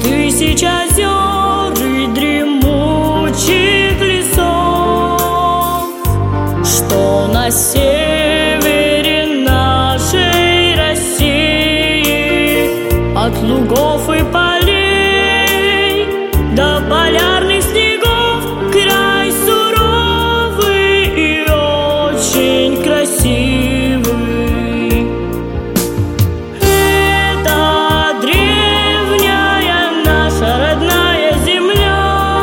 тысяч озер и дремучих лесов, что на севере нашей России, от лугов и полей до полярных снегов, край суровый и очень красивый. Это древняя наша родная земля,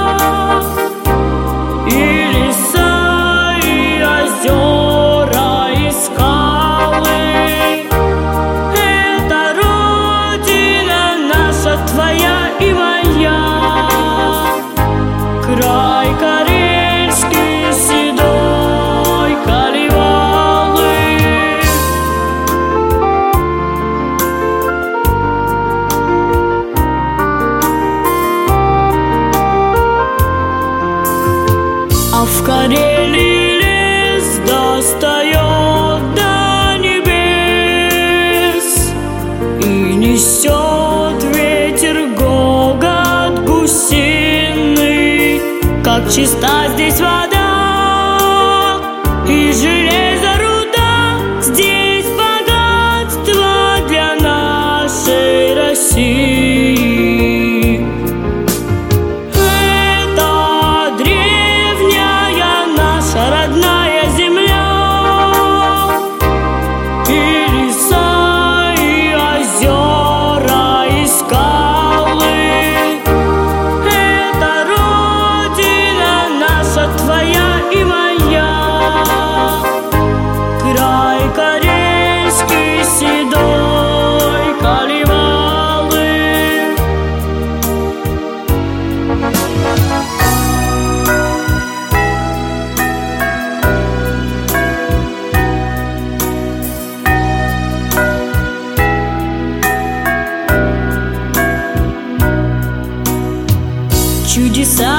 и леса, и озера, и скалы. Это родина наша, твоя и моя, край карельский седой, Калевалы. А в Карелии лес достает до небес, и несет ветер гогот гусиный, как чиста здесь вода и железо руда. Здесь богатство для нашей России. Это древняя наша родная земля, и леса, и озера, и скалы. Это родина наша, твоя и моя, край карельский седой, Калевалы. Чудеса